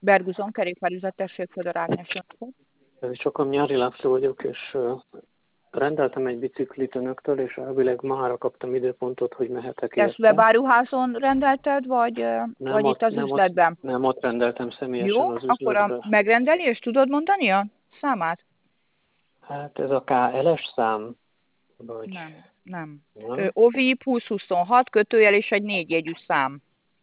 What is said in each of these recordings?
Berguzon, kerékpárüzlet, tessék, Fodor Ágnes. Sokan Nyári László vagyok, és rendeltem egy biciklit önöktől, és elvileg mára kaptam időpontot, hogy mehetek érte. Ezt webáruházon rendelted, vagy itt az üzletben? Nem, ott rendeltem személyesen jó, az akkor üzletben. a megrendelés tudod mondani a számát? Hát ez a KLS szám? Vagy... Nem. OVIP 2026 kötőjel és egy 4 jegyű szám.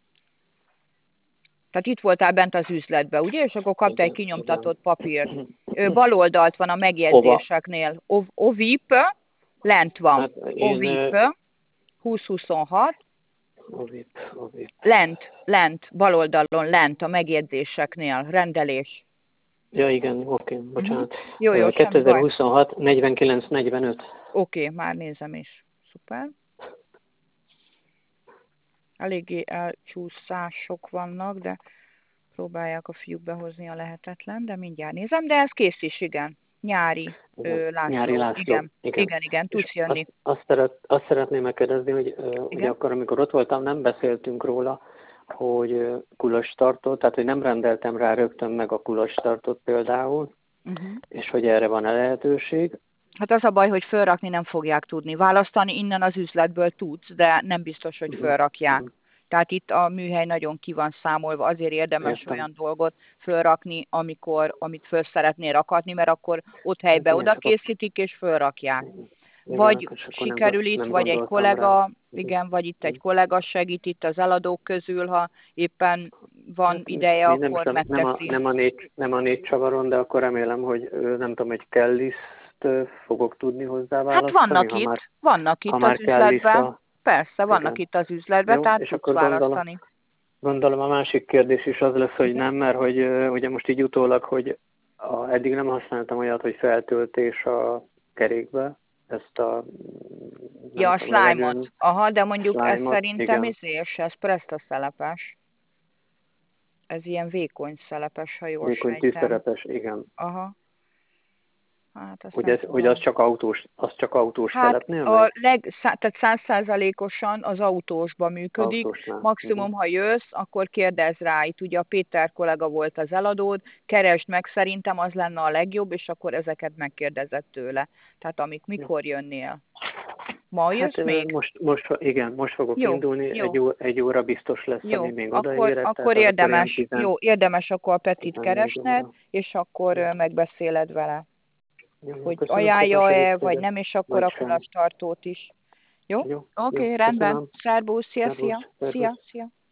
Tehát itt voltál bent az üzletben, ugye? És akkor kaptál egy kinyomtatott papírt. Bal oldalt van a megjegyzéseknél. OVIP, lent van. Hát OVIP 2026. OVIP. Lent, bal oldalon lent a megjegyzéseknél. Rendelés. Ja, igen, oké, bocsánat. Jó, 2026, 49-45. Oké, már nézem is. Szuper. Eléggé elcsúszások vannak, de próbálják a fiúk behozni a lehetetlen, de mindjárt nézem, de ez kész is, igen. Nyári László. Igen, tudsz jönni. Azt szeretném megkérdezni, hogy ugye akkor, amikor ott voltam, nem beszéltünk róla, hogy kulostartót, tehát hogy nem rendeltem rá rögtön meg a kulostartót például, és hogy erre van-e lehetőség. Hát az a baj, hogy fölrakni nem fogják tudni. Választani innen az üzletből tudsz, de nem biztos, hogy fölrakják. Tehát itt a műhely nagyon ki van számolva, azért érdemes olyan dolgot fölrakni, amit föl szeretnél rakatni, mert akkor ott helybe oda készítik és fölrakják. Vagy sikerül itt, vagy egy kollega, vagy itt egy kollega segít itt az eladók közül, ha éppen van ideje, akkor megteszi. Nem a 4 csavaron, de akkor remélem, hogy nem tudom, egy Kelliszt fogok tudni hozzá választani. Hát vannak itt az üzletben. Persze, vannak itt az üzletben, tehát és tudsz választani. Gondolom a másik kérdés is az lesz, hogy nem, mert hogy ugye most így utólag, hogy eddig nem használtam olyat, hogy feltöltés a kerékbe, ezt a... a slime-ot. Aha, de mondjuk ez szerintem ez presztaszelepes. Ez ilyen vékony szelepes, ha jól vékony sejtem. tűzszerepes, igen. Aha. Hát hogy az csak autós szelepnél megy? Tehát 100%-osan az autósban működik. Maximum, ha jössz, akkor kérdezz rá. Itt ugye a Péter kollega volt az eladód, keresd meg, szerintem az lenne a legjobb, és akkor ezeket megkérdezett tőle. Tehát mikor jönnél? Ma jössz még? Most fogok indulni, egy óra biztos lesz, ami még odaérek. Akkor érdemes akkor a Petit keresned, és akkor megbeszéled vele. Hogy ajánlja-e, vagy nem, és akkor a kulastartót is. Jó? Oké, rendben. Szerbusz, szia.